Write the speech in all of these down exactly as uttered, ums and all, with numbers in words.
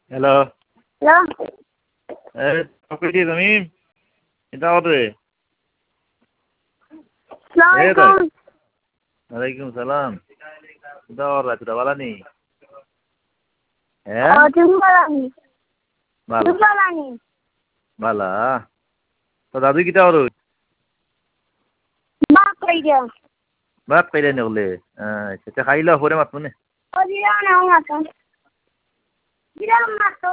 hello hello এই কইটি তুমি এটা ওরে আসসালামু আলাইকুম ওয়ালাইকুম সালাম এটা ওরা তুই ভালো নি ও হ্যাঁ তুমি ভালো নি ভালো তুমি ভালো নি ভালো তো দাদু কিটা ওরে মা কইরা ভাত খাইলে নে বলে আচ্ছা খাইলা পরে মাত নে ও দিরা না মাতো দিরা মাতো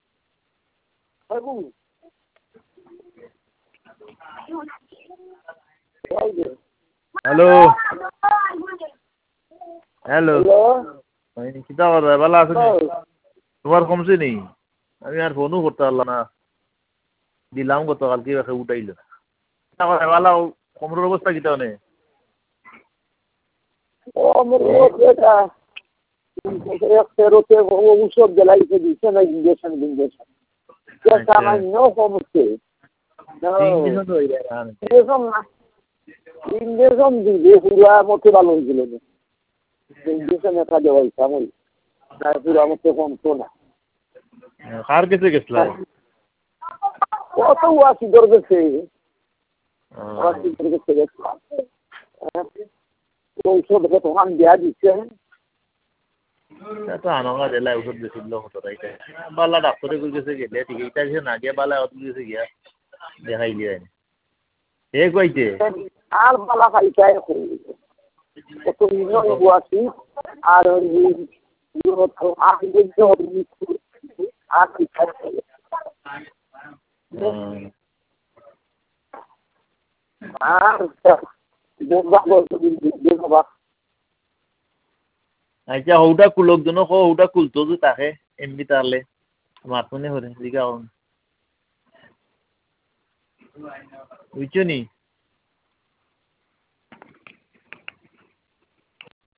হ্যালো হ্যালো কিটা ওরে ভালো আছো নি তোমার কমছে নি আমি আর ফোনও করতে পারলাম না দিলাম গতকালকে এসে উঠাইলো ভালো কোমরের অবস্থা কিটা নে ও আমার এটা ফেরোতে ঔষধ দিলাইছে দিচ্ছে না ইঞ্জেকশন ইঞ্জেকশন সামান্য কমছে ইঞ্জেকশন তো হইলে না ইঞ্জেকশন না ইঞ্জেকশন দিলে পুরা মতো ভালো হয়েছিল না ইঞ্জেকশন একটা দেওয়া হয়েছে আমি পুরা মতো কমতো না কার কাছে গেছিলা কত ওয়াশি ধরে গেছে ওয়াশি ধরে গেছে গেছিলাম ঔষধ দোকান দেওয়া দিচ্ছে তো আনঙ্গা দিলা ওষুধ বেশিল হতো তাইতে বালা ডাক্তারে কই গেছে গেলে ঠিক এইটা যে না গিয়া বালা অত গেছে গিয়া দেখাই লিয়া এ কইতে আর বালা খাইতে কত নিয়ম ওয়াশি আর আর আচ্ছা হৌটা কুলক জন কো হৌটা কুলতো যে তাকে এমনি তাহলে মাতুনে হরে দিকা বুঝছো নি